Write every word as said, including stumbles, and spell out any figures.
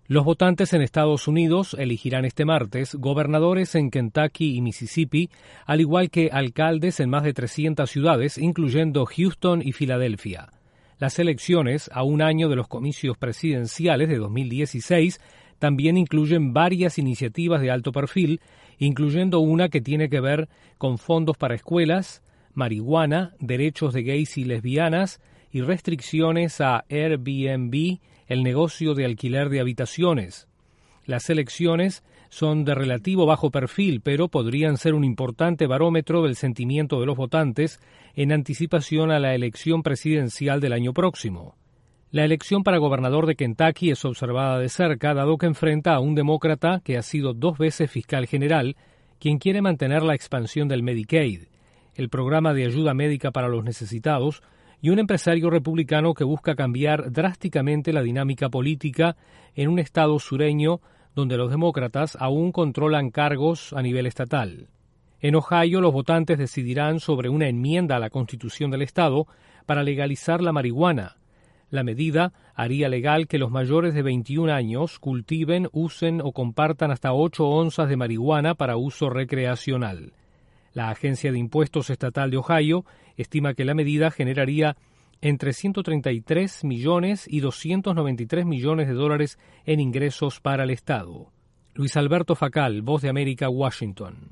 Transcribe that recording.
Los votantes en Estados Unidos elegirán este martes gobernadores en Kentucky y Mississippi, al igual que alcaldes en más de trescientas ciudades, incluyendo Houston y Filadelfia. Las elecciones, a un año de los comicios presidenciales de dos mil dieciséis, también incluyen varias iniciativas de alto perfil, incluyendo una que tiene que ver con fondos para escuelas, marihuana, derechos de gays y lesbianas y restricciones a Airbnb, el negocio de alquiler de habitaciones. Las elecciones son de relativo bajo perfil, pero podrían ser un importante barómetro del sentimiento de los votantes en anticipación a la elección presidencial del año próximo. La elección para gobernador de Kentucky es observada de cerca, dado que enfrenta a un demócrata que ha sido dos veces fiscal general, quien quiere mantener la expansión del Medicaid, el programa de ayuda médica para los necesitados, y un empresario republicano que busca cambiar drásticamente la dinámica política en un estado sureño donde los demócratas aún controlan cargos a nivel estatal. En Ohio, los votantes decidirán sobre una enmienda a la Constitución del estado para legalizar la marihuana. La medida haría legal que los mayores de veintiún años cultiven, usen o compartan hasta ocho onzas de marihuana para uso recreacional. La Agencia de Impuestos Estatal de Ohio estima que la medida generaría entre ciento treinta y tres millones y doscientos noventa y tres millones de dólares en ingresos para el Estado. Luis Alberto Facal, Voz de América, Washington.